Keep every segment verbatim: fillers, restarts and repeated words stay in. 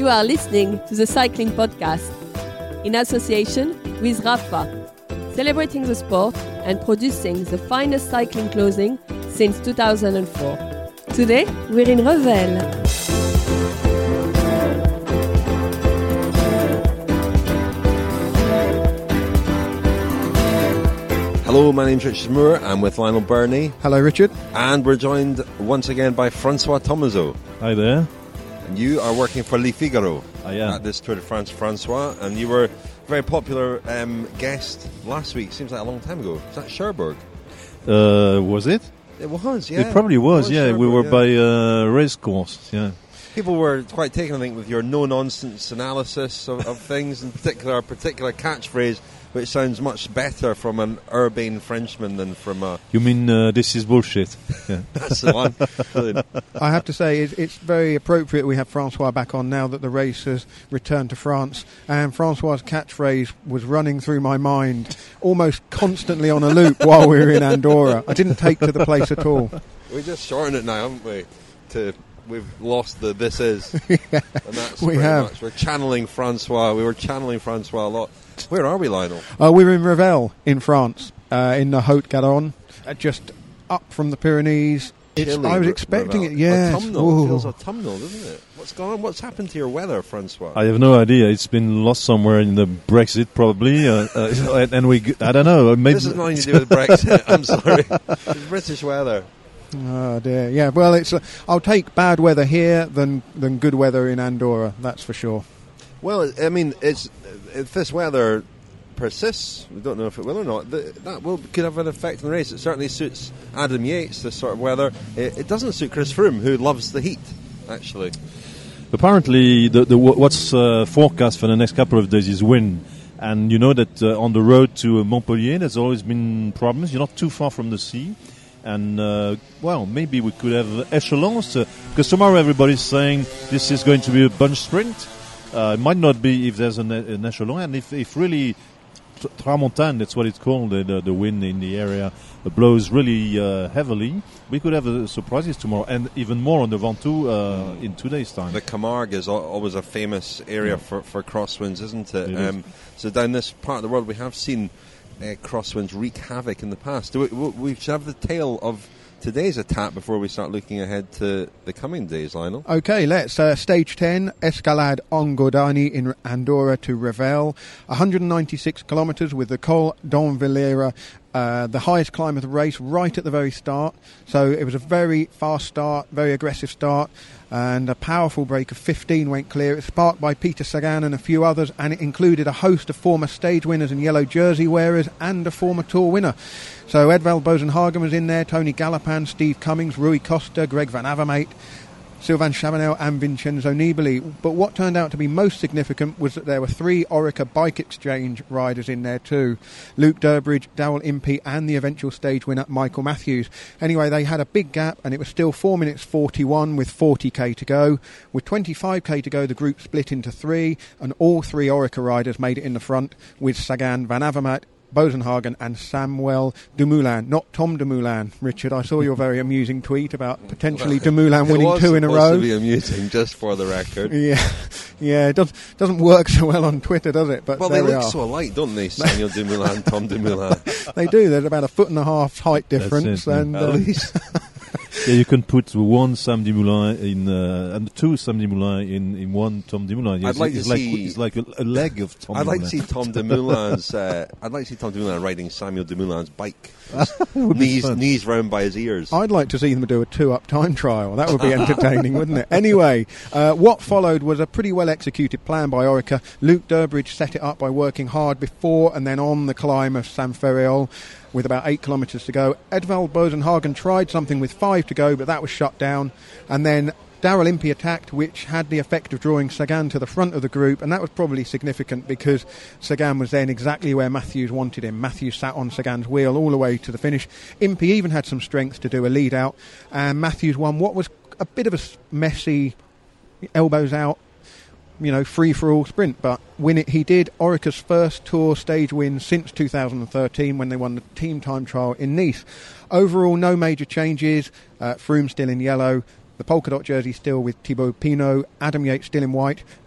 You are listening to the Cycling Podcast in association with Rapha, celebrating the sport and producing the finest cycling clothing since two thousand four. Today, we're in Revel. Hello, my name's Richard Moore. I'm with Lionel Burney. Hello, Richard. And we're joined once again by Francois Thomazeau. Hi there. And you are working for Le Figaro I am. at this Tour de France, Francois. And you were a very popular um, guest last week. Seems like a long time ago. Was that Cherbourg? Uh, was it? It was, yeah. It probably was, it was yeah. Cherbourg, we were yeah. by a uh, race course, yeah. People were quite taken, I think, with your no-nonsense analysis of, of things, in particular, a particular catchphrase, which sounds much better from an urbane Frenchman than from a... You mean uh, this is bullshit? Yeah. That's the one. Brilliant. I have to say, it's, it's very appropriate we have Francois back on now that the race has returned to France. And Francois' catchphrase was running through my mind almost constantly on a loop while we were in Andorra. I didn't take to the place at all. We just shortened it now, haven't we? To... We've lost the this is, yeah, and that's we pretty have. much. We're channeling Francois. We were channeling Francois a lot. Where are we, Lionel? Uh, we were in Revel in France, uh, in the Haute-Garonne, uh, just up from the Pyrenees. It's, Chilly, I was Re- expecting Revel. it, yeah. Autumnal. It feels autumnal, doesn't it? What's going on? What's happened to your weather, Francois? I have no idea. It's been lost somewhere in the Brexit, probably. Uh, uh, and we, g- I don't know. Maybe This is nothing to do with Brexit. I'm sorry. It's British weather. Oh dear, yeah. Well, it's. Uh, I'll take bad weather here than than good weather in Andorra. That's for sure. Well, I mean, it's if this weather persists, we don't know if it will or not. The, that will could have an effect on the race. It certainly suits Adam Yates, this sort of weather. It, it doesn't suit Chris Froome, who loves the heat. Actually, apparently, the, the what's uh, forecast for the next couple of days is wind. And you know that uh, on the road to Montpellier, there's always been problems. You're not too far from the sea. And, uh, well, maybe we could have echelons, uh, because tomorrow everybody's saying this is going to be a bunch sprint. Uh, it might not be if there's an, an echelon, and if, if really t- tramontane, that's what it's called, the, the, the wind in the area blows really uh, heavily, we could have uh, surprises tomorrow, and even more on the Ventoux uh, in two days' time. the Camargue is al- always a famous area yeah. for, for crosswinds, isn't it? it um, is. So down this part of the world we have seen Uh, crosswinds wreak havoc in the past. Do we, we should have the tale of today's attack before we start looking ahead to the coming days, Lionel. Okay, let's. Uh, stage ten, Escalade en Gordani in Andorra to Revel. one hundred ninety-six kilometres with the Col d'Envalera, uh, the highest climb of the race, right at the very start. So it was a very fast start, very aggressive start, and a powerful break of fifteen went clear. It was sparked by Peter Sagan and a few others, and it included a host of former stage winners and yellow jersey wearers and a former Tour winner. So Edvald Bozenhagen was in there, Tony Gallopin, Steve Cummings, Rui Costa, Greg Van Avermaet, Sylvain Chavanel and Vincenzo Nibali. But what turned out to be most significant was that there were three Orica Bike Exchange riders in there too. Luke Durbridge, Daryl Impey and the eventual stage winner Michael Matthews. Anyway, they had a big gap and it was still four minutes forty-one with forty k to go. With twenty-five k to go, the group split into three and all three Orica riders made it in the front with Sagan, Van Avermaet, Bozenhagen and Samuel Dumoulin, not Tom Dumoulin. Richard, I saw your very amusing tweet about potentially Dumoulin winning two in a row. It was supposed to be amusing, just for the record. Yeah, yeah, it does, doesn't work so well on Twitter, does it? But well, there they we look are. so alike, don't they? Samuel Dumoulin, Tom Dumoulin. They do. There's about a foot and a half height difference, it, and at uh, least. Yeah, you can put one Sam Dumoulin in uh, and two Sam Dumoulin in, in one Tom Dumoulin. I'd like it's to like, see. It's like a, a leg of Tom. I'd Dumoulin. like to see Tom Dumoulin's. Uh, I'd like to see Tom Dumoulin riding Samuel Dumoulin's bike, knees knees round by his ears. I'd like to see them do a two-up time trial. That would be entertaining, wouldn't it? Anyway, uh, what followed was a pretty well-executed plan by Orica. Luke Durbridge set it up by working hard before and then on the climb of San Ferreol, with about eight kilometres to go. Edvald Bozenhagen tried something with five to go, but that was shut down. And then Daryl Impey attacked, which had the effect of drawing Sagan to the front of the group, and that was probably significant because Sagan was then exactly where Matthews wanted him. Matthews sat on Sagan's wheel all the way to the finish. Impey even had some strength to do a lead out, and Matthews won what was a bit of a messy, elbows out, you know, free-for-all sprint, but win it he did. Orica's first Tour stage win since two thousand thirteen when they won the team time trial in Nice. Overall, no major changes. Uh, Froome still in yellow. The polka dot jersey still with Thibaut Pinot. Adam Yates still in white.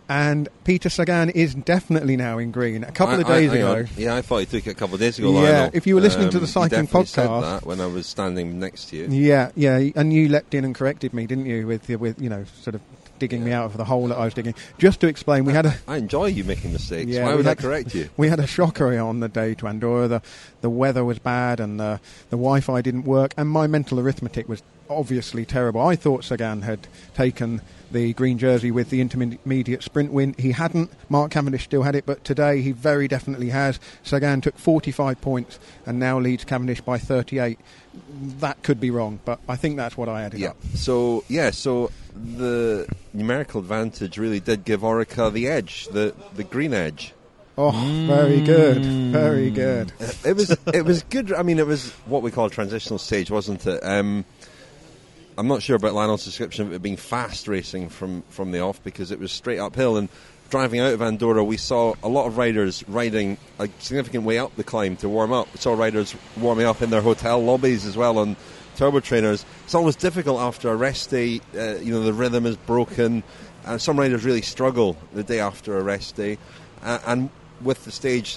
and Peter Sagan is definitely now in green. A couple I, of days I, ago. on. Yeah, I thought he took it a couple of days ago. Yeah, Lionel. if you were listening um, to the cycling you definitely podcast, said that when I was standing next to you. Yeah, yeah, and you leapt in and corrected me, didn't you? With with you know, sort of digging yeah. me out of the hole that I was digging. Just to explain, we had a. I enjoy you making mistakes. Yeah, Why would had, I correct you? We had a shocker on the day to Andorra. The the weather was bad and the the Wi-Fi didn't work, and my mental arithmetic was obviously terrible. I thought Sagan had taken the green jersey with the intermediate sprint win. He hadn't. Mark Cavendish still had it, but today he very definitely has. Sagan took forty-five points and now leads Cavendish by thirty-eight. That could be wrong, but I think that's what I added yeah. up. So, yeah, so the numerical advantage really did give Orica the edge, the, the green edge. Oh, very good, very good. It was it was good. I mean, it was what we call a transitional stage, wasn't it? Um, I'm not sure about Lionel's description of it being fast racing from, from the off, because it was straight uphill, and driving out of Andorra we saw a lot of riders riding a significant way up the climb to warm up. We saw riders warming up in their hotel lobbies as well on turbo trainers. It's always difficult after a rest day. Uh, you know, the rhythm is broken, and some riders really struggle the day after a rest day, uh, and with the stage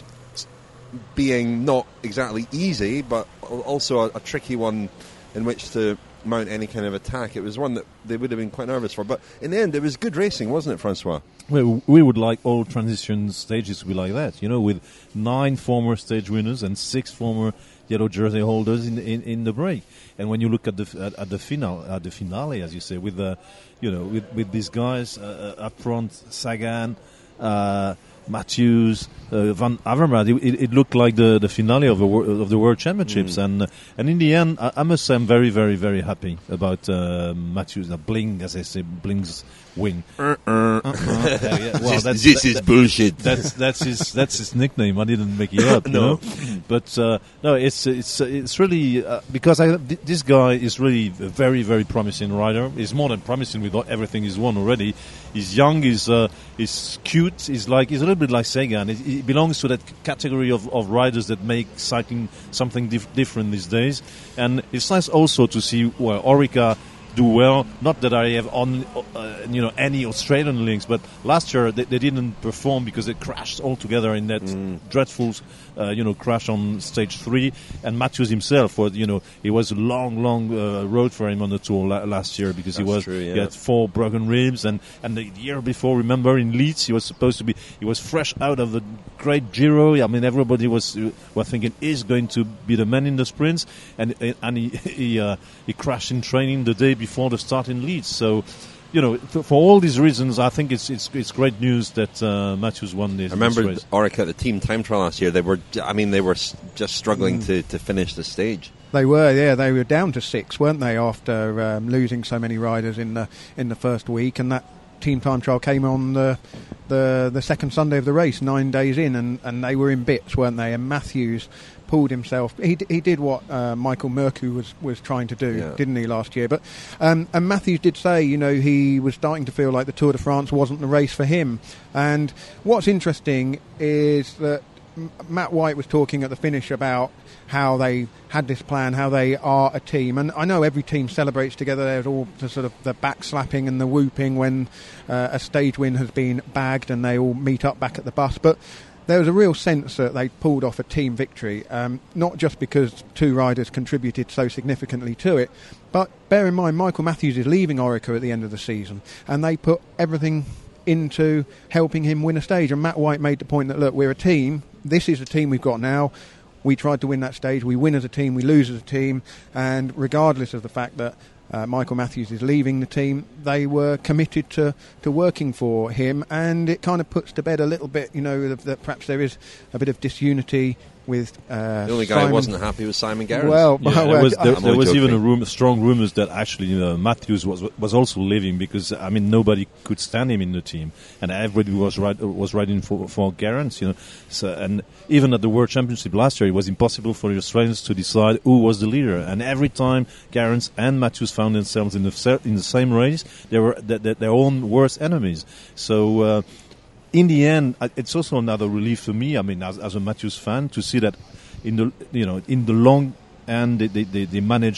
being not exactly easy but also a, a tricky one in which to mount any kind of attack, it was one that they would have been quite nervous for. But in the end, it was good racing, wasn't it, Francois? Well, we would like all transition stages to be like that, you know, with nine former stage winners and six former yellow jersey holders in in, in the break. And when you look at the at, at the final, at the finale, as you say, with the, you know, with with these guys uh, up front, Sagan, uh, Matthews, uh, Van Avermaet, it, it looked like the, the finale of the of the World Championships, mm. and uh, and in the end, I, I must say I'm very very very happy about uh, Matthews, the Bling, as I say, Bling's win. Uh, uh. Uh-uh. uh, yeah, well, this that's, this that, is bullshit. That's that's his that's his nickname. I didn't make it up, no. You know? But uh, no, it's it's it's really uh, because I th- this guy is really a very very promising rider. He's more than promising with everything he's won already. He's young. He's uh, he's cute. He's like he's a little bit like Sagan. He, he belongs to that category of, of riders that make cycling something dif- different these days. And it's nice also to see well, Orica do well. Not that I have on uh, you know any Australian links, but last year they, they didn't perform because they crashed altogether in that mm. dreadful uh, you know crash on stage three. And Matthews himself, was, you know, it was a long, long uh, road for him on the tour la- last year because That's he was true, yeah. he had four broken ribs, and and the year before, remember in Leeds, he was supposed to be he was fresh out of the great Giro. I mean, everybody was uh, was thinking he's going to be the man in the sprints, and and he he, uh, he crashed in training the day before. Before the start in Leeds, so you know, for, for all these reasons, I think it's it's it's great news that uh, Matthews won this. I remember this race. Orica at the team time trial last year. They were, I mean, they were just struggling mm. to, to finish the stage. They were, yeah, they were down to six, weren't they, after um, losing so many riders in the in the first week, and that team time trial came on the the the second Sunday of the race, nine days in, and, and they were in bits, weren't they? And Matthews pulled himself. He d- he did what uh, Michael Murku was, was trying to do, yeah. didn't he, last year? But um, and Matthews did say, you know, he was starting to feel like the Tour de France wasn't the race for him. And what's interesting is that M- Matt White was talking at the finish about how they had this plan, how they are a team, and I know every team celebrates together. There's all the sort of the backslapping and the whooping when uh, a stage win has been bagged, and they all meet up back at the bus. But there was a real sense that they pulled off a team victory, um, not just because two riders contributed so significantly to it, but bear in mind Michael Matthews is leaving Orica at the end of the season, and they put everything into helping him win a stage. And Matt White made the point that, look, we're a team. This is the team we've got now. We tried to win that stage. We win as a team. We lose as a team. And regardless of the fact that uh, Michael Matthews is leaving the team, they were committed to, to working for him. And it kind of puts to bed a little bit, you know, that, that perhaps there is a bit of disunity with uh, the only guy Simon. who wasn't happy was Simon Gerrans. Well, yeah, well there was, there, I'm there was joking. even a room, strong rumours that actually uh, Matthews was was also leaving because I mean nobody could stand him in the team, and everybody was right, was riding for for Gerrans, you know. So, and even at the World Championship last year, it was impossible for the Australians to decide who was the leader. And every time Gerrans and Matthews found themselves in the in the same race, they were th- th- their own worst enemies. So. Uh, in the end, it's also another relief for me. I mean, as, as a Matthews fan, to see that in the you know in the long end they they, they managed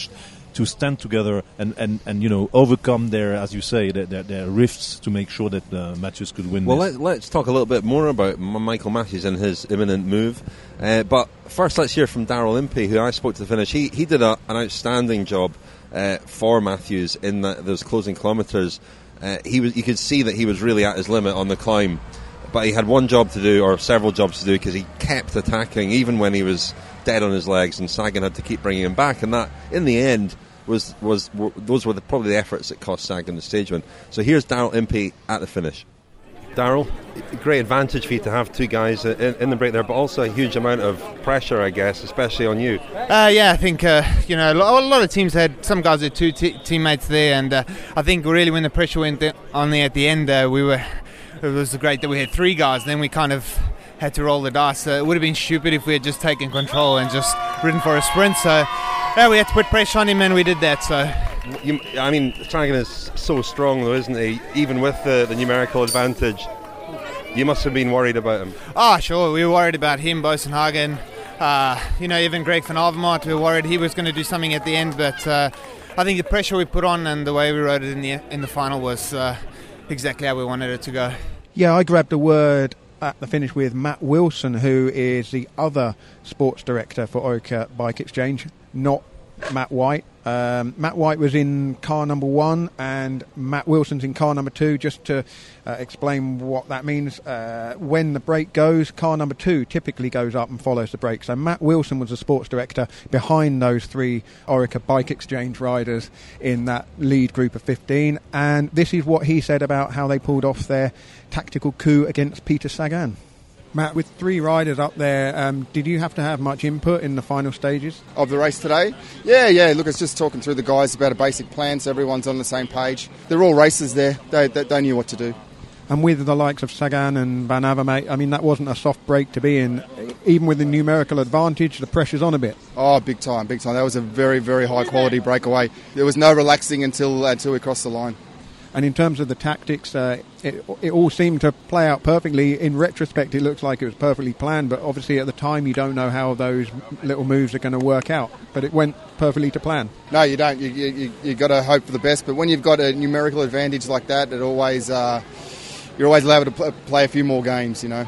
to stand together and, and, and you know overcome their, as you say, their, their, their rifts to make sure that uh, Matthews could win. Well, this. let, let's talk a little bit more about M- Michael Matthews and his imminent move. Uh, but first, let's hear from Daryl Impey, who I spoke to the finish. He he did a, an outstanding job uh, for Matthews in the, those closing kilometres. Uh, he was, you could see that he was really at his limit on the climb, but he had one job to do, or several jobs to do, because he kept attacking even when he was dead on his legs, and Sagan had to keep bringing him back. And that, in the end, was was were, those were the, probably the efforts that cost Sagan the stage win. So here's Daryl Impey at the finish. Daryl, great advantage for you to have two guys in, in the break there, but also a huge amount of pressure, I guess, especially on you. Uh, yeah, I think uh, you know a lot of teams had some guys had two t- teammates there, and uh, I think really when the pressure went on there at the end, uh, we were it was great that we had three guys. Then we kind of had to roll the dice. Uh, it would have been stupid if we had just taken control and just ridden for a sprint. So yeah, we had to put pressure on him, and we did that. So. You, I mean, Sagan is so strong, though, isn't he? Even with the, the numerical advantage, you must have been worried about him. Oh, sure. We were worried about him, Bosenhagen. Uh, you know, even Greg van Avermaet, we were worried he was going to do something at the end. But uh, I think the pressure we put on and the way we rode it in the in the final was uh, exactly how we wanted it to go. Yeah, I grabbed a word at the finish with Matt Wilson, who is the other sports director for Orica Bike Exchange, not Matt White. Um, Matt White was in car number one and Matt Wilson's in car number two. Just to uh, explain what that means, uh, when the brake goes, car number two typically goes up and follows the brake. So Matt Wilson was the sports director behind those three Orica Bike Exchange riders in that lead group of fifteen, and this is what he said about how they pulled off their tactical coup against Peter Sagan. Matt, with three riders up there, um, did you have to have much input in the final stages of the race today? Yeah, yeah. Look, it's just talking through the guys about a basic plan so everyone's on the same page. They're all racers there. They, they, they knew what to do. And with the likes of Sagan and Van Avermaet, I mean, that wasn't a soft break to be in. Even with the numerical advantage, the pressure's on a bit. Oh, big time, big time. That was a very, very high-quality breakaway. There was no relaxing until until we crossed the line. And in terms of the tactics, uh, it, it all seemed to play out perfectly. In retrospect, it looks like it was perfectly planned, but obviously at the time you don't know how those little moves are going to work out. But it went perfectly to plan. No, you don't. You you you got to hope for the best. But when you've got a numerical advantage like that, it always uh, you're always allowed to pl- play a few more games, you know.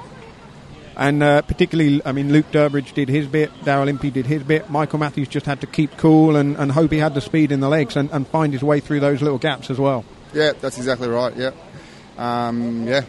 And uh, particularly, I mean, Luke Durbridge did his bit, Daryl Impey did his bit. Michael Matthews just had to keep cool and, and hope he had the speed in the legs and, and find his way through those little gaps as well. Yeah, that's exactly right, yeah. Um, yeah.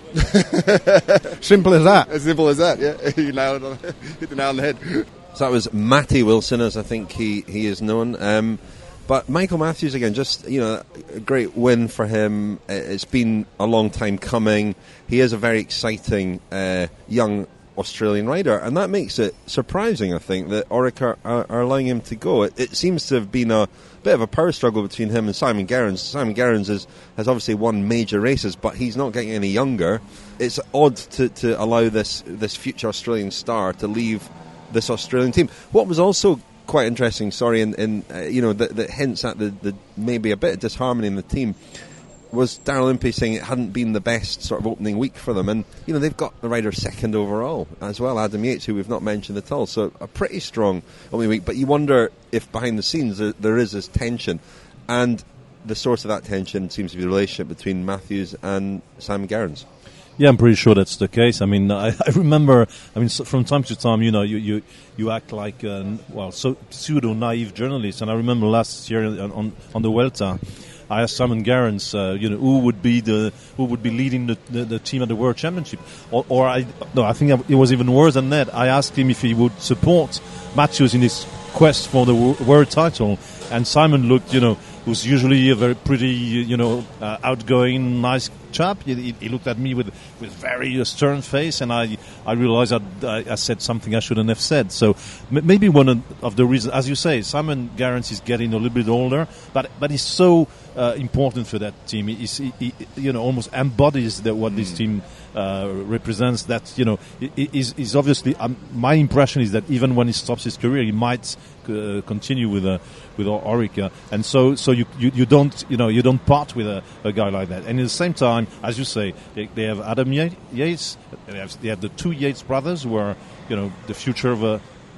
Simple as that. As simple as that, yeah. You nailed it. Hit the nail on the head. So that was Matty Wilson, as I think he, he is known. Um, but Michael Matthews, again, just, you know, a great win for him. It's been a long time coming. He is a very exciting uh, young Australian rider, and that makes it surprising, I think, that Orica are, are allowing him to go. It, it seems to have been a bit of a power struggle between him and Simon Gerrans. Simon Gerrans is, has obviously won major races, but he's not getting any younger. It's odd to, to allow this this future Australian star to leave this Australian team. What was also quite interesting, sorry, in, in uh, you know, that, that hints at the, the maybe a bit of disharmony in the team, was Daryl Impey saying it hadn't been the best sort of opening week for them. And, you know, they've got the rider second overall as well, Adam Yates, who we've not mentioned at all. So a pretty strong opening week. But you wonder if behind the scenes there, there is this tension. And the source of that tension seems to be the relationship between Matthews and Simon Gerrans. Yeah, I'm pretty sure that's the case. I mean, I, I remember, I mean, so from time to time, you know, you, you, you act like, uh, well, so pseudo-naive journalists. And I remember last year on, on, on the Vuelta, I asked Simon Gerrans, uh, you know, who would be the who would be leading the, the, the team at the World Championship, or, or I no, I think it was even worse than that. I asked him if he would support Matthews in his quest for the world title, and Simon looked, you know, who's usually a very pretty, you know, uh, outgoing, nice chap. He, he looked at me with with very uh, stern face, and I I realized I, I said something I shouldn't have said. So m- maybe one of, of the reasons, as you say, Simon Gerrans is getting a little bit older, but but he's so uh, important for that team. He, he, he you know almost embodies the, what mm. this team uh, represents. That you know is is obviously um, my impression is that even when he stops his career, he might uh, continue with a. with Orica, and so so you, you, you don't you know you don't part with a, a guy like that. And at the same time, as you say, they, they have Adam Yates, they have, they have the two Yates brothers who are you know the future of a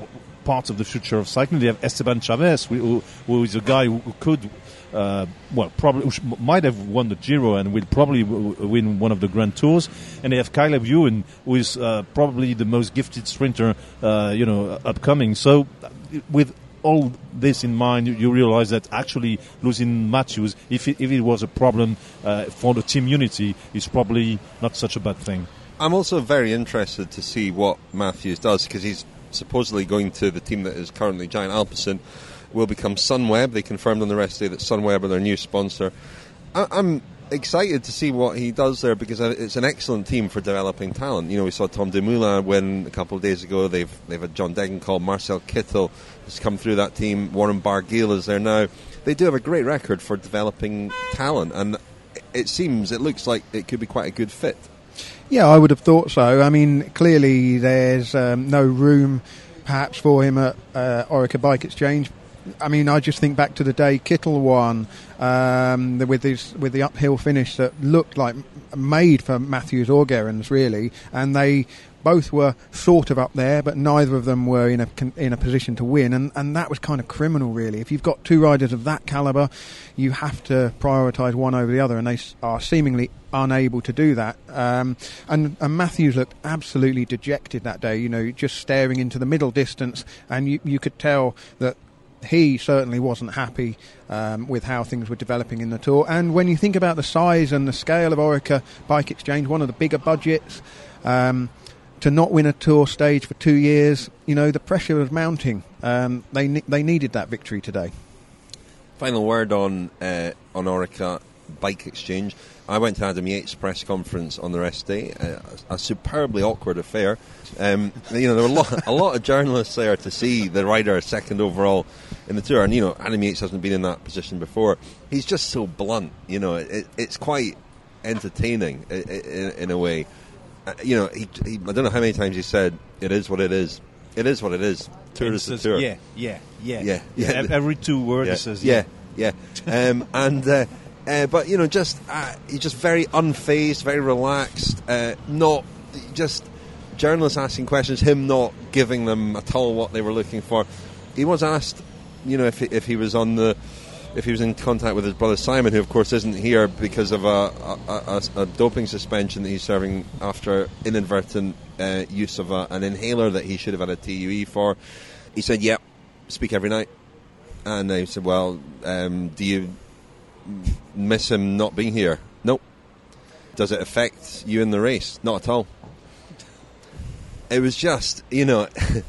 part of the future of cycling. They have Esteban Chavez, who, who is a guy who could, uh, well, probably who might have won the Giro and will probably w- win one of the Grand Tours. And they have Caleb Ewan, who is uh, probably the most gifted sprinter, uh, you know, upcoming. So, with all this in mind, you, you realize that actually losing Matthews, if it, if it was a problem uh, for the team unity, is probably not such a bad thing. I'm also very interested to see what Matthews does, because he's supposedly going to the team that is currently Giant Alpecin, will become Sunweb. They confirmed on the rest day that Sunweb are their new sponsor. I- I'm excited to see what he does there, because it's an excellent team for developing talent. You know, we saw Tom Dumoulin win a couple of days ago. They've they've had John Degenkolb, Marcel Kittel has come through that team. Warren Barguil is there now. They do have a great record for developing talent, and it seems, it looks like it could be quite a good fit. Yeah, I would have thought so. I mean, clearly there's um, no room perhaps for him at uh, Orica Bike Exchange. I mean, I just think back to the day Kittel won um, with his with the uphill finish that looked like made for Matthews or Gerrans, really, and they both were sort of up there, but neither of them were in a in a position to win, and, and that was kind of criminal, really. If you've got two riders of that calibre, you have to prioritise one over the other, and they are seemingly unable to do that. Um, and, and Matthews looked absolutely dejected that day, you know, just staring into the middle distance, and you, you could tell that he certainly wasn't happy um, with how things were developing in the Tour. And when you think about the size and the scale of Orica Bike Exchange, one of the bigger budgets, um, to not win a Tour stage for two years, you know, the pressure was mounting. Um, they ne- they needed that victory today. Final word on uh, on Orica Bike Exchange. I went to Adam Yates' press conference on the rest day, uh, a superbly awkward affair. Um, you know, there were a lot, a lot of journalists there to see the rider second overall in the Tour, and you know, Adam Yates hasn't been in that position before. He's just so blunt, you know, it, it's quite entertaining in, in, in a way. Uh, you know, he, he, I don't know how many times he said, "It is what it is. It is what it is. Tour is the Tour." Yeah, yeah, yeah, yeah, yeah. Every two words yeah. he says, "Yeah, yeah." yeah." Um, and uh, uh, but you know, just uh, he's just very unfazed, very relaxed. Uh, not just journalists asking questions, him not giving them at all what they were looking for. He was asked, you know, if he, if he was on the. If he was in contact with his brother Simon, who of course isn't here because of a, a, a, a doping suspension that he's serving after inadvertent uh, use of a, an inhaler that he should have had a T U E for. He said, "Yep, speak every night." And I said, "Well, um, do you miss him not being here?" "Nope." "Does it affect you in the race?" "Not at all." It was just, you know...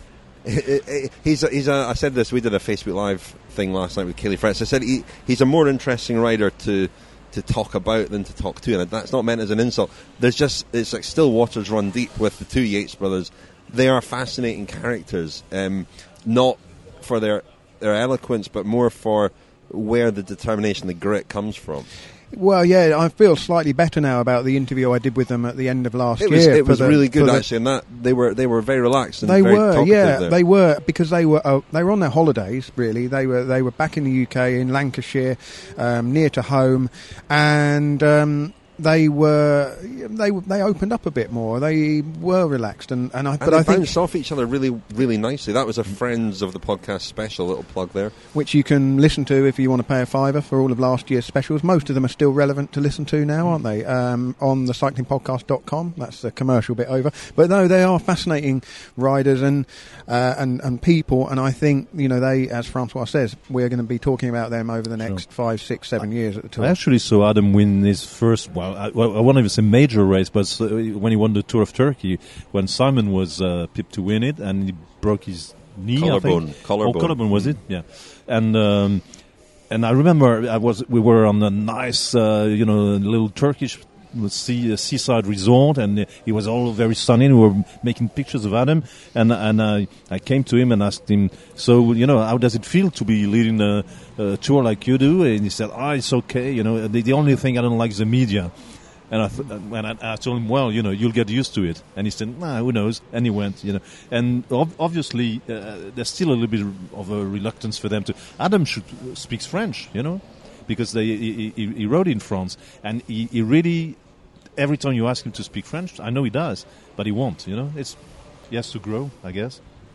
It, it, he's a, he's a, I said this, we did a Facebook Live thing last night with Kelly Fretz. I said he, he's a more interesting rider to to talk about than to talk to, and that's not meant as an insult. There's just, it's like still waters run deep with the two Yates brothers. They are fascinating characters, um, not for their their eloquence, but more for where the determination, the grit comes from. Well, yeah, I feel slightly better now about the interview I did with them at the end of last it was, year. It was the, really good, the, actually, and that they were they were very relaxed and they very were, talkative yeah, there. they were because they were uh, they were on their holidays. Really, they were they were back in the U K in Lancashire, um, near to home, and. Um, They were, they they opened up a bit more. They were relaxed, and, and I. And but they I think bounced off each other really, really nicely. That was a Friends of the Podcast special, little plug there. Which you can listen to if you want to pay a fiver for all of last year's specials. Most of them are still relevant to listen to now, aren't they? Um, on the cycling podcast dot com. That's the commercial bit over. But no, they are fascinating riders and uh, and and people. And I think, you know, they, as Francois says, we're going to be talking about them over the next Sure. five, six, seven years at the Tour. I actually saw Adam win his first, well, I, well, I won't even say major race, but uh, when he won the Tour of Turkey, when Simon was uh, pipped to win it, and he broke his knee, Collarbone. I think. Collarbone. Oh, collarbone, was it? Yeah. And um, and I remember I was we were on a nice, uh, you know, little Turkish sea, uh, seaside resort, and uh, it was all very sunny. We were making pictures of Adam, and and I I came to him and asked him, so, you know, how does it feel to be leading a, a tour like you do? And he said, ah, oh, it's okay. You know, the, the only thing I don't like is the media. And I, th- and I, I told him, well, you know, you'll get used to it. And he said, nah, who knows? And he went, you know. And ob- obviously, uh, there's still a little bit of a reluctance for them to. Adam should speaks French, you know, because they he, he, he rode in France, and he, he really, every time you ask him to speak French, I know he does, but he won't, you know. It's he has to grow, I guess.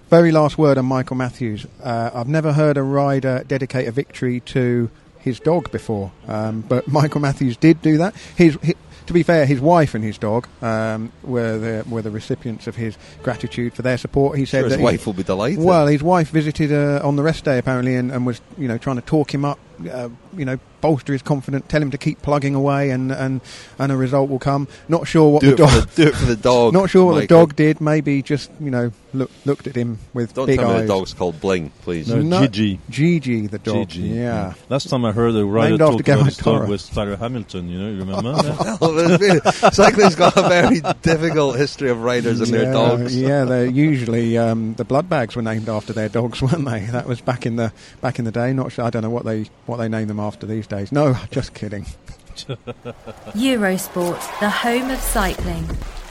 very last word on Michael Matthews. Uh, I've never heard a rider dedicate a victory to his dog before, um, but Michael Matthews did do that. His, his To be fair, his wife and his dog um, were the were the recipients of his gratitude for their support. He said sure his that wife he, will be delighted. Well, his wife visited uh, on the rest day apparently, and, and was you know trying to talk him up, uh, you know, bolster his confidence, tell him to keep plugging away, and, and, and a result will come. Not sure what do the dog. Do it for the dog. Not sure what Michael. the dog did. Maybe just you know look, looked at him with Don't big tell eyes. me the dog's called Bling, please. No, No, Gigi. Gigi, the dog. Gigi. Yeah. Last time I heard a rider Named after talk about Geraint his dog Torres. was Tyler Hamilton. You know, you remember? Yeah. Well, there's been- cycling's got a very difficult history of riders and yeah, their dogs. Yeah, they're usually um, the blood bags were named after their dogs, weren't they? That was back in the back in the day. Not sure. I don't know what they what they name them after these days. No, just kidding. Eurosport, the home of cycling.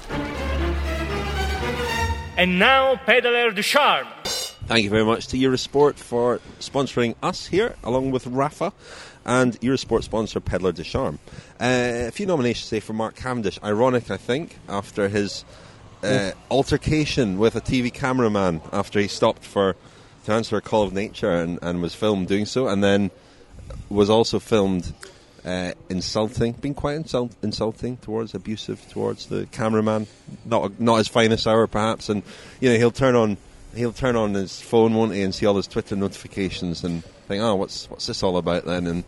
And now, Pedaler du Charme. Thank you very much to Eurosport for sponsoring us here, along with Rafa, and Eurosport sponsor Pedaler du Charme. Uh, a few nominations, say, for Mark Cavendish. Ironic, I think, after his uh, altercation with a T V cameraman after he stopped for to answer a call of nature and, and was filmed doing so, and then was also filmed uh, insulting, being quite insult- insulting towards, abusive towards the cameraman. Not not his finest hour, perhaps, and you know he'll turn on. He'll turn on his phone, won't he, and see all his Twitter notifications and think, oh, what's what's this all about then? And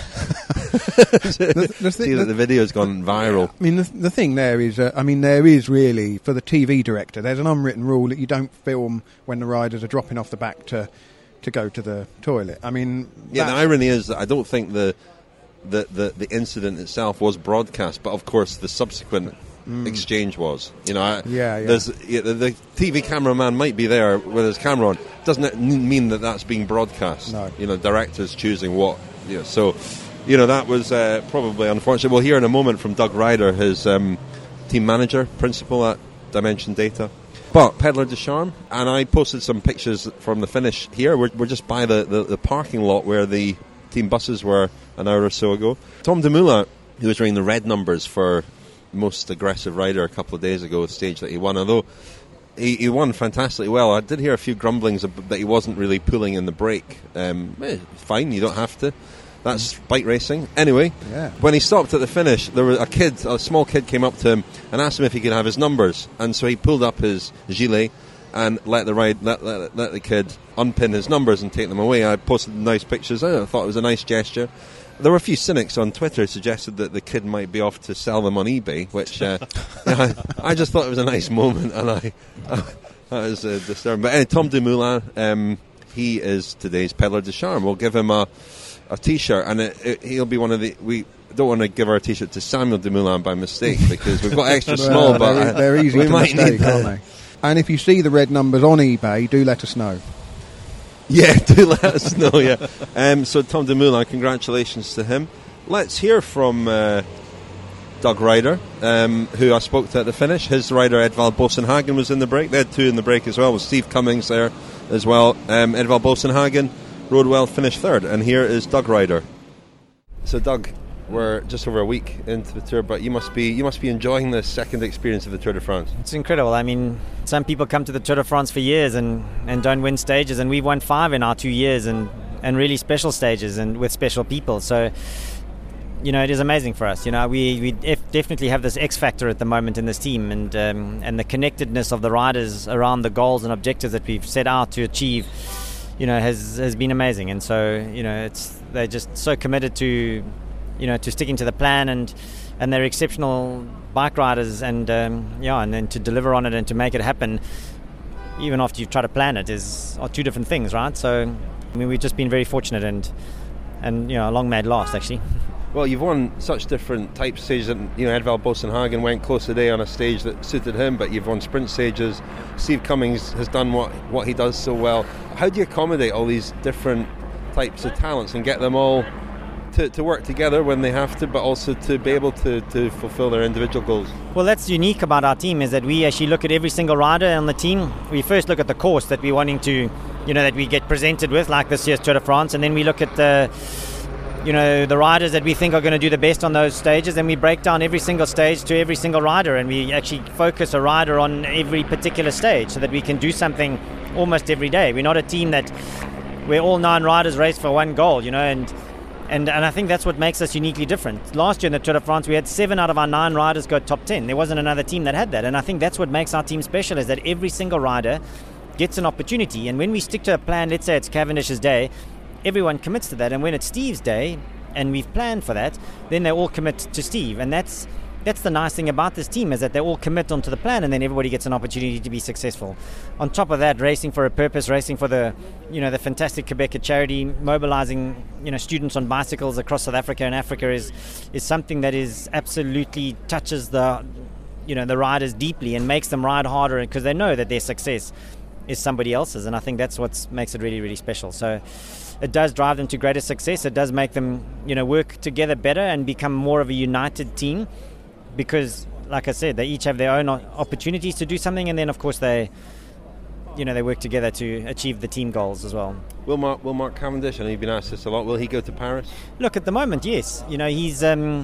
the, the see thi- that the- the video's gone viral. I mean, the, the thing there is, uh, I mean, there is really, for the T V director, there's an unwritten rule that you don't film when the riders are dropping off the back to, to go to the toilet. I mean... Yeah, the that- irony is that I don't think the, the, the, the incident itself was broadcast, but of course the subsequent mm. exchange was. You know, I, Yeah, yeah. There's, yeah the, the T V cameraman might be there with his camera on. Doesn't it n- mean that that's being broadcast? No. You know, directors choosing what. You know, so, you know, that was uh, probably unfortunate. We'll hear in a moment from Doug Ryder, his um, team manager, principal at Dimension Data. But Pedaler du Charme, and I posted some pictures from the finish here. We're, we're just by the, the, the parking lot where the team buses were an hour or so ago. Tom Dumoulin, who was wearing the red numbers for most aggressive rider a couple of days ago, the stage that he won, although he, he won fantastically well. I did hear a few grumblings ab- that he wasn't really pulling in the brake. Um, eh, fine, you don't have to. That's bike racing. Anyway, Yeah. when he stopped at the finish, there was a kid, a small kid came up to him and asked him if he could have his numbers. And so he pulled up his gilet and let the ride, let, let, let the kid unpin his numbers and take them away. I posted nice pictures. I thought it was a nice gesture. There were a few cynics on Twitter who suggested that the kid might be off to sell them on eBay, which uh, I, I just thought it was a nice moment, and I, I that was uh, disturbing. But anyway, Tom Dumoulin, um, he is today's Pedaler du Charme. We'll give him a a T-shirt, and it, it, he'll be one of the. We don't want to give our T-shirt to Samuel Dumoulin by mistake because we've got extra small, Well, but they're, uh, they're easy we to might mistake, need aren't the, they? And if you see the red numbers on eBay, do let us know. Yeah, do let us know. Yeah. Um, so Tom Dumoulin, congratulations to him. Let's hear from uh, Doug Ryder, um, who I spoke to at the finish. His rider Edvald Boasson-Hagen was in the break. They had two in the break as well, with Steve Cummings there as well. Um, Edvald Boasson-Hagen rode well, finished third, and here is Doug Ryder. So Doug, we're just over a week into the tour, but you must be you must be enjoying the second experience of the Tour de France. It's incredible. I mean, some people come to the Tour de France for years and, and don't win stages, and we've won five in our two years and, and really special stages and with special people. So, you know, it is amazing for us. You know, we, we def- definitely have this X factor at the moment in this team, and um, and the connectedness of the riders around the goals and objectives that we've set out to achieve, you know, has has been amazing. And so, you know, it's they're just so committed to, you know, to sticking to the plan, and and they're exceptional bike riders, and um, yeah, and then to deliver on it and to make it happen, even after you try to plan it, is are two different things, right? So, I mean, we've just been very fortunate, and and you know, a long mad last actually. Well, you've won such different types of stages. And, you know, Edvald Boasson-Hagen went close today on a stage that suited him, but you've won sprint stages. Steve Cummings has done what, what he does so well. How do you accommodate all these different types of talents and get them all to, to work together when they have to, but also to be able to, to fulfill their individual goals? Well, that's unique about our team, is that we actually look at every single rider on the team. We first look at the course that we're wanting to, you know, that we get presented with, like this year's Tour de France, and then we look at the, you know, the riders that we think are going to do the best on those stages, and we break down every single stage to every single rider, and we actually focus a rider on every particular stage so that we can do something almost every day. We're not a team that where all nine riders race for one goal, you know, and and and I think that's what makes us uniquely different. Last year in the Tour de France, we had seven out of our nine riders go top ten. There wasn't another team that had that, and I think that's what makes our team special, is that every single rider gets an opportunity. And when we stick to a plan, let's say it's Cavendish's day, everyone commits to that. And when it's Steve's day, and we've planned for that, then they all commit to Steve. And that's that's the nice thing about this team, is that they all commit onto the plan, and then everybody gets an opportunity to be successful. On top of that, racing for a purpose, racing for the, you know, the fantastic Quebec charity, mobilizing, you know, students on bicycles across South Africa and Africa is is something that is absolutely touches the, you know, the riders deeply and makes them ride harder, because they know that their success is somebody else's, and I think that's what makes it really, really special. So it does drive them to greater success. It does make them, you know, work together better and become more of a united team, because, like I said, they each have their own opportunities to do something, and then, of course, they, you know, they work together to achieve the team goals as well. Will Mark, will Mark Cavendish, I know you've been asked this a lot, will he go to Paris? Look, at the moment, yes. You know, he's um,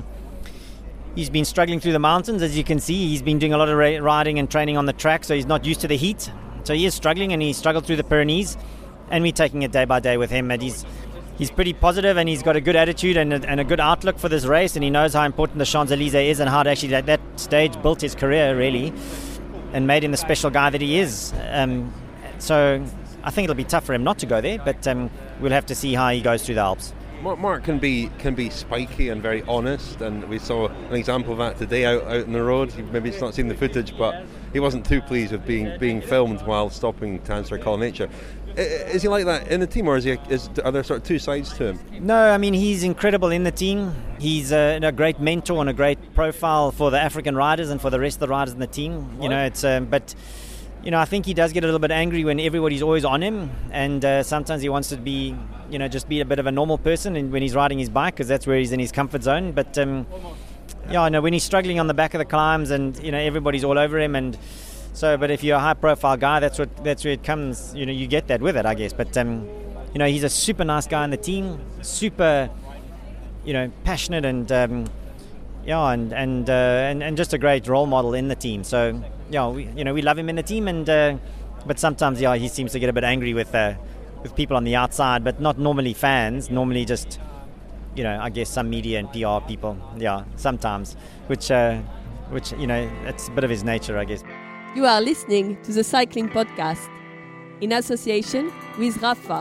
he's been struggling through the mountains, as you can see. He's been doing a lot of ra- riding and training on the track, so he's not used to the heat. So he is struggling, and he struggled through the Pyrenees, and we're taking it day by day with him. And he's he's pretty positive, and he's got a good attitude and a, and a good outlook for this race, and he knows how important the Champs-Élysées is and how to actually at that stage built his career, really, and made him the special guy that he is. Um, so I think it'll be tough for him not to go there, but um, we'll have to see how he goes through the Alps. Mark, Mark can be can be spiky and very honest, and we saw an example of that today out, out on the road. Maybe it's not seen the footage, but he wasn't too pleased with being being filmed while stopping to answer a call of nature. Is he like that in the team, or is he? Is, are there sort of two sides to him? No, I mean, he's incredible in the team. He's a, a great mentor and a great profile for the African riders and for the rest of the riders in the team. You know, it's um, but. You know, I think he does get a little bit angry when everybody's always on him, and uh, sometimes he wants to be, you know, just be a bit of a normal person and when he's riding his bike, because that's where he's in his comfort zone. But um, yeah, I know when he's struggling on the back of the climbs, and you know everybody's all over him, and so. But if you're a high-profile guy, that's what that's where it comes. You know, you get that with it, I guess. But um, you know, he's a super nice guy in the team, super, you know, passionate and um, yeah, and and, uh, and and just a great role model in the team. So. Yeah, we, you know, we love him in the team, and uh, but sometimes, yeah, he seems to get a bit angry with uh, with people on the outside, but not normally fans. Normally, just you know, I guess some media and P R people. Yeah, sometimes, which uh, which you know, it's a bit of his nature, I guess. You are listening to the Cycling Podcast in association with Rapha.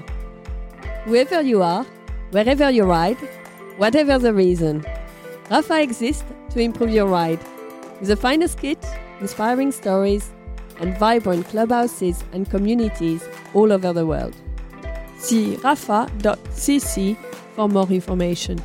Whoever you are, wherever you ride, whatever the reason, Rapha exists to improve your ride with the finest kit, inspiring stories, and vibrant clubhouses and communities all over the world. See rapha dot c c for more information.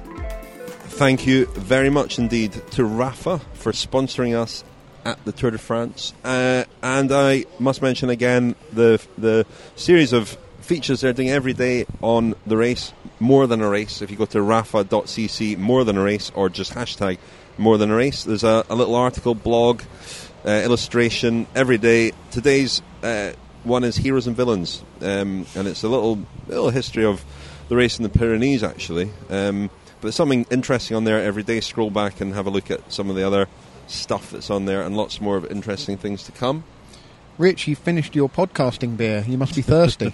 Thank you very much indeed to Rapha for sponsoring us at the Tour de France. Uh, and I must mention again the the series of features they're doing every day on the race, More Than a Race. If you go to rapha dot c c, More Than a Race, or just hashtag More Than a Race, there's a, a little article, blog, Uh, illustration every day. Today's uh, one is Heroes and Villains, um, and it's a little little history of the race in the Pyrenees, actually. Um, but there's something interesting on there every day. Scroll back and have a look at some of the other stuff that's on there, and lots more of interesting things to come. Rich, you finished your podcasting beer. You must be thirsty.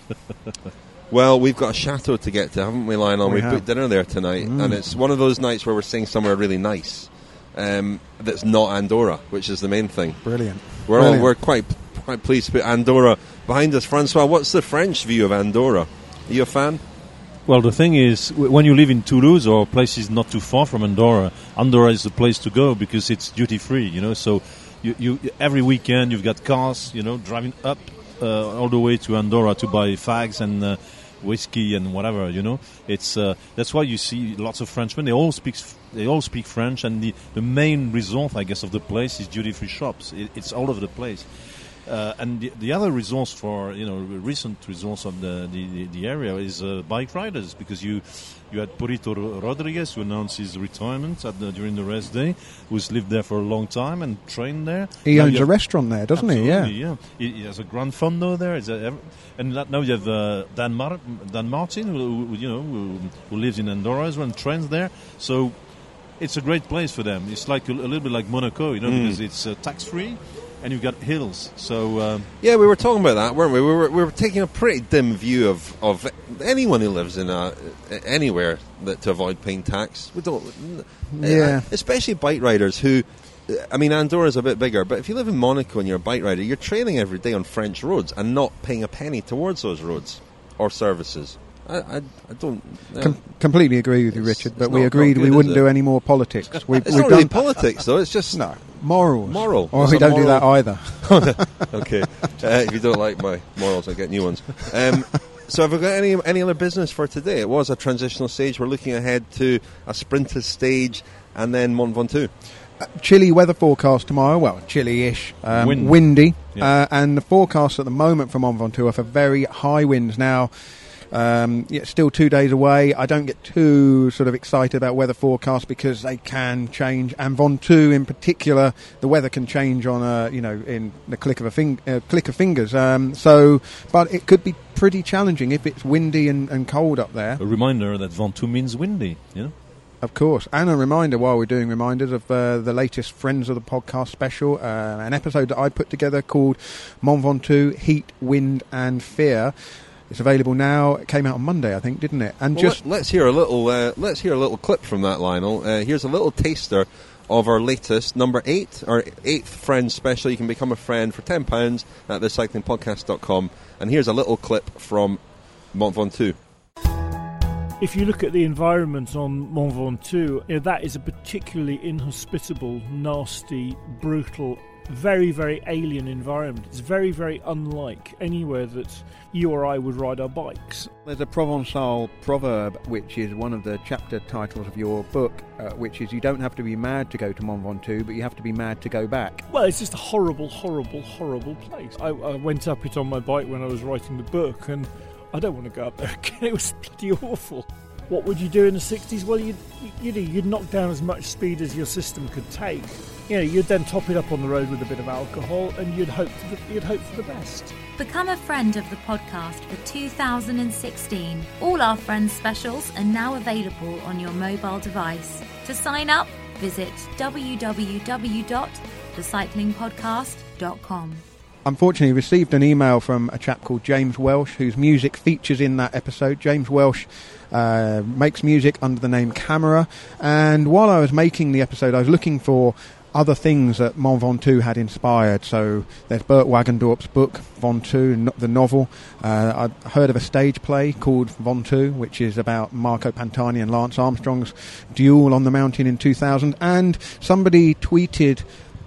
Well, we've got a chateau to get to, haven't we, Lionel? We We've have. booked dinner there tonight, Mm. and it's one of those nights where we're staying somewhere really nice. Um, that's not Andorra, which is the main thing. Brilliant. We're Brilliant. all we're quite quite pleased to put Andorra behind us. Francois, what's the French view of Andorra? Are you a fan? Well, the thing is, w- when you live in Toulouse or places not too far from Andorra, Andorra is the place to go because it's duty free. You know, so you, you every weekend you've got cars, you know, driving up uh, all the way to Andorra to buy fags and uh, whiskey and whatever. You know, it's uh, that's why you see lots of Frenchmen. They all speak. They all speak French, and the, the main resort, I guess, of the place is duty-free shops. It, it's all over the place. Uh, and the, the other resource for, you know, recent resource of the, the, the area is uh, bike riders, because you you had Purito Rodriguez, who announced his retirement at the, during the rest day, who's lived there for a long time and trained there. He Now owns you a have- restaurant there, doesn't he? Yeah. Absolutely, yeah. He, he has a Gran Fondo there. Is a, and that- now you have uh, Dan, Mar- Dan Martin, who, who, you know, who, who lives in Andorra as well and trains there. So it's a great place for them. It's like a, a little bit like Monaco, you know, Mm. because it's uh, tax-free. and you've got hills. So um, yeah, we were talking about that, weren't we? We were we were taking a pretty dim view of, of anyone who lives in a, anywhere that to avoid paying tax. We don't, yeah, especially bike riders who. I mean, Andorra's a bit bigger, but if you live in Monaco and you're a bike rider, you're training every day on French roads and not paying a penny towards those roads or services. I, I, I don't... Uh, Com- completely agree with you, Richard, but we not, agreed not we good, wouldn't do it? any more politics. We've, it's we've not really done politics, though, it's just... No, morals. Moral. Or It's we a don't do moral- that either. Okay, uh, if you don't like my morals, I'll get new ones. Um, so have we got any any other business for today? It was a transitional stage. We're looking ahead to a sprinter stage and then Mont Ventoux. Uh, chilly weather forecast tomorrow. Well, chilly-ish, um, Wind. windy, Yeah. uh, and the forecast at the moment for Mont Ventoux are for very high winds. Now, um, yeah, still two days away. I don't get too sort of excited about weather forecasts because they can change, and Ventoux in particular, the weather can change on a you know in the click of a fing- uh, click of fingers. Um, so, but it could be pretty challenging if it's windy and, and cold up there. a reminder that Ventoux means windy, you know? Of course. And a reminder, while we're doing reminders, of uh, the latest Friends of the Podcast special, uh, an episode that I put together called Mont Ventoux, Heat, Wind and Fear. It's available now. It came out on Monday, I think, didn't it? And Well, just let, let's hear a little. Uh, let's hear a little clip from that, Lionel. Uh, here's a little taster of our latest number eight, our eighth Friends special. You can become a friend for ten pounds at the cycling podcast dot com. And here's a little clip from Mont Ventoux. If you look at the environment on Mont Ventoux, you know, that is a particularly inhospitable, nasty, brutal, very, very alien environment. It's very, very unlike anywhere that you or I would ride our bikes. There's a Provençal proverb, which is one of the chapter titles of your book, uh, which is you don't have to be mad to go to Mont Ventoux, but you have to be mad to go back. Well, it's just a horrible, horrible, horrible place. I, I went up it on my bike when I was writing the book, and I don't want to go up there again. It was bloody awful. What would you do in the sixties? Well, you'd, you know, you'd knock down as much speed as your system could take. You know, you'd then top it up on the road with a bit of alcohol, and you'd hope for the, you'd hope for the best. Become a friend of the podcast for two thousand sixteen. All our Friends specials are now available on your mobile device. To sign up, visit w w w dot the cycling podcast dot com. unfortunately received an email from a chap called James Welsh, whose music features in that episode. James Welsh uh, makes music under the name Camera, and while I was making the episode, I was looking for other things that Mont Ventoux had inspired. So there's Bert Wagendorp's book, Ventoux, no- the novel. Uh, I heard of a stage play called Ventoux, which is about Marco Pantani and Lance Armstrong's duel on the mountain in two thousand. And somebody tweeted,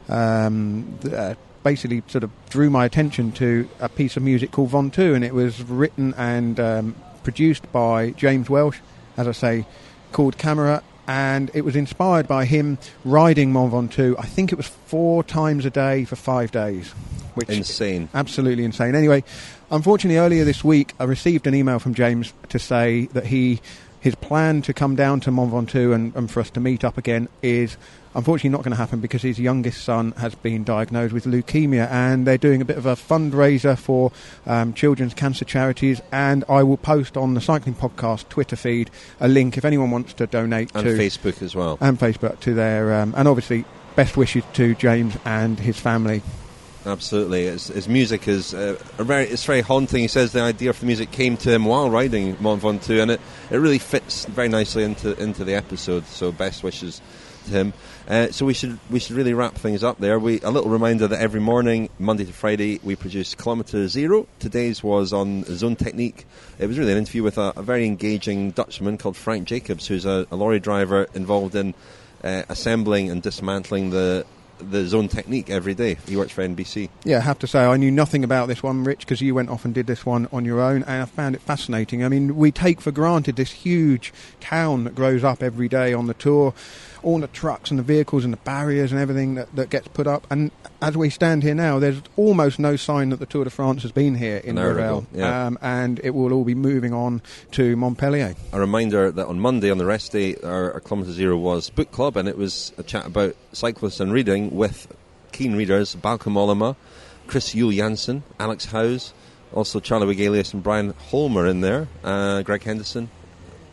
um, uh, basically sort of drew my attention to a piece of music called Ventoux, and it was written and um, produced by James Welsh, as I say, called Camera. And it was inspired by him riding Mont Ventoux. I think it was four times a day for five days. Which insane. Absolutely insane. Anyway, unfortunately, earlier this week, I received an email from James to say that he his plan to come down to Mont Ventoux and, and for us to meet up again is unfortunately not going to happen because his youngest son has been diagnosed with leukemia, and they're doing a bit of a fundraiser for um, children's cancer charities, and I will post on the Cycling Podcast Twitter feed a link if anyone wants to donate and to... Facebook as well. And Facebook to their... Um, and obviously, best wishes to James and his family. Absolutely, his, his music is uh, a very, it's very haunting. He says the idea for the music came to him while riding Mont Ventoux, and it, it really fits very nicely into into the episode. So best wishes to him. Uh, so we should we should really wrap things up there. We a little reminder that every morning, Monday to Friday, we produce Kilometre Zero. Today's was on Zone Technique. It was really an interview with a, a very engaging Dutchman called Frank Jacobs, who's a, a lorry driver involved in uh, assembling and dismantling the. the Zone Technique every day. He works for N B C. Yeah, I have to say, I knew nothing about this one, Rich, because you went off and did this one on your own, and I found it fascinating. I mean, we take for granted this huge town that grows up every day on the Tour, all the trucks and the vehicles and the barriers and everything that, that gets put up, and as we stand here now, there's almost no sign that the Tour de France has been here in Revel, yeah. um, and it will all be moving on to Montpellier. A reminder that on Monday, on the rest day, our, our Kilometre Zero was book club, and it was a chat about cyclists and reading with keen readers, Bauke Mollema, Chris Yule Janssen, Alex Howes, also Charlie Wigelius and Brian Holmer in there, uh, Greg Henderson.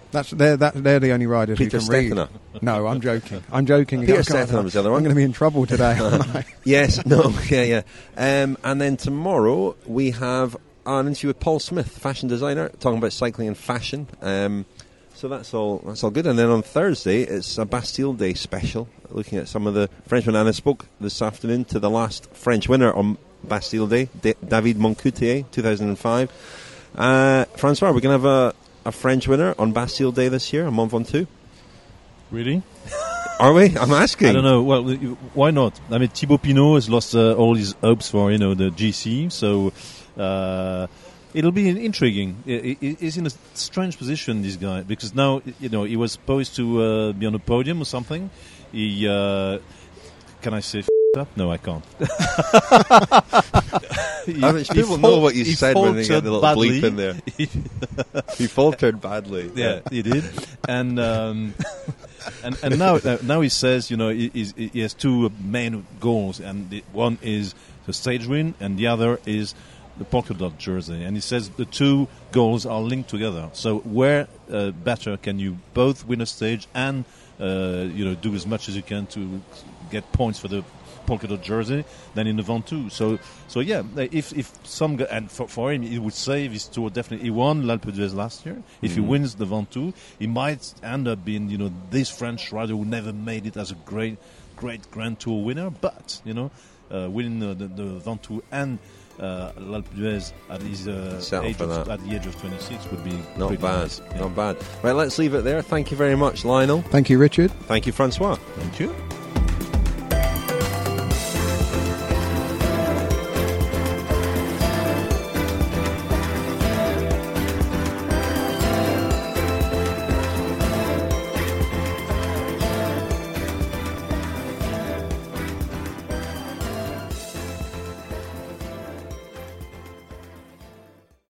That's they're that, they're the only riders Peter who can Stetina. read. No, I'm joking. I'm joking. Peter I can't- Stetina was the other one. I'm going to be in trouble today. aren't I? Yes, no, yeah, yeah. Um, and then tomorrow we have an interview with Paul Smith, fashion designer, talking about cycling and fashion. Um, so that's all. That's all good. And then on Thursday it's a Bastille Day special, looking at some of the Frenchmen. And I spoke this afternoon to the last French winner on Bastille Day, D- David Moncoutier, two thousand five. Uh, Francois, we're going to have a, a French winner on Bastille Day this year, a Mont Ventoux. Really? Are we? I'm asking. I don't know. Well, you- why not? I mean, Thibaut Pinot has lost uh, all his hopes for you know the G C, so uh, it'll be intriguing. He- he- He's in a strange position, this guy, because now you know he was supposed to uh, be on a podium or something. He uh, can I say f- up? No, I can't. He- I mean, he people fal- know what you he said when they get faltered the little badly. bleep in there. He faltered badly. Yeah, he did, and um, and and now uh, now he says, you know, he, he's- he has two main goals, and the, one is the stage win, and the other is the polka dot jersey. And he says the two goals are linked together. So where uh, better can you both win a stage and uh, you know do as much as you can to get points for the polka dot jersey than in the Ventoux. So, so yeah, if if some guy, and for, for him, he would save his tour. Definitely, he won l'Alpe d'Huez last year. If he Mhm. wins the Ventoux, he might end up being, you know, this French rider who never made it as a great, great Grand Tour winner. But you know, uh, winning the, the, the Ventoux and uh, l'Alpe d'Huez at his uh, Settle age for of, that. at the age of twenty-six would be Not pretty bad. nice. Yeah. Not bad. Right, let's leave it there. Thank you very much, Lionel. Thank you, Richard. Thank you, Francois. Thank you.